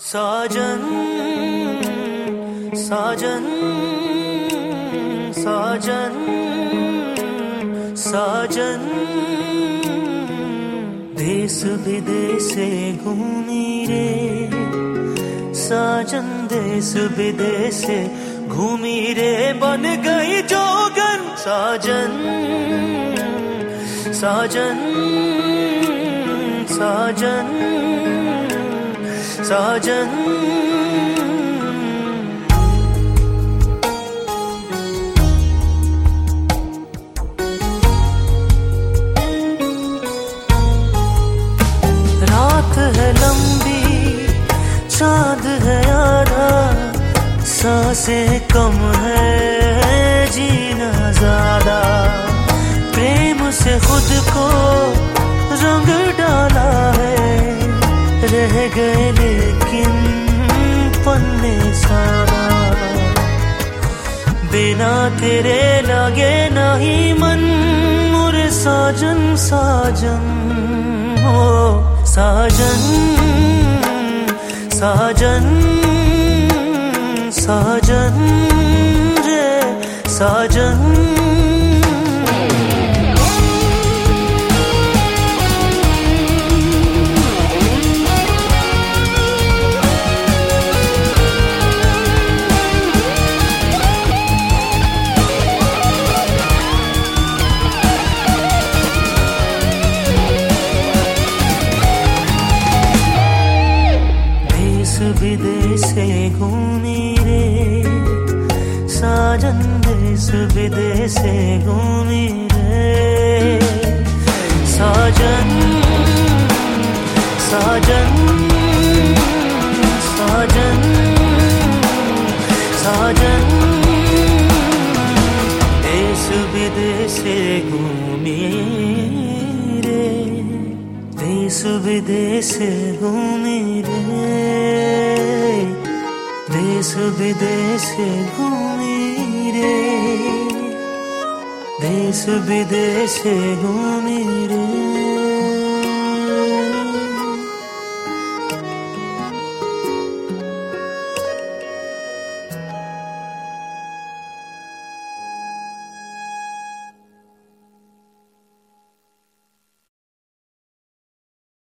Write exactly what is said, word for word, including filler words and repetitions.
साजन साजन साजन साजन देश विदेश घूमी रे साजन देश विदेश घूमी रे बन गई जोगन साजन साजन साजन साजन रात है लंबी चांद है आधा सांसें कम है जीना ज्यादा प्रेम से खुद को रंग डाला है रह गए लेकिन पन्ने सारा बिना तेरे लगे नहीं मन मुरे साजन साजन हो साजन साजन साजन रे साजन विदेश घूमी रे साजन देश विदेश घूमी रे साजन साजन साजन साजन देश विदेश घूमी रे देश विदेश घूमी रे देश विदेश घूमी रे देश विदेश घूमी रे।